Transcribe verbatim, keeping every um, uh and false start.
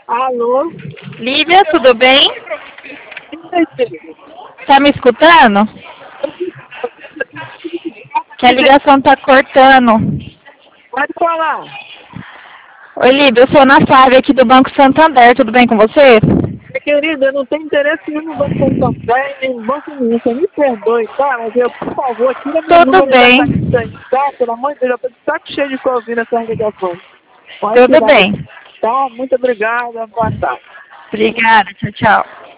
Alô? Lívia, tudo bem? Tá me escutando? Que a ligação tá cortando. Pode falar. Oi, Lívia, eu sou a Ana Flávia aqui do Banco Santander, tudo bem com você? Minha querida, eu não tenho interesse nenhum no Banco Santander, nem no Banco nenhum. Você me perdoe, tá? Mas eu, por favor, tira meu Tudo número dessa bem, lista aí, tá? Pelo amor de Deus, eu tô de saco cheio de ficar ouvindo essa ligação. Pode tudo tirar, bem. tá? Muito obrigada, boa tarde. Obrigada, tchau, tchau.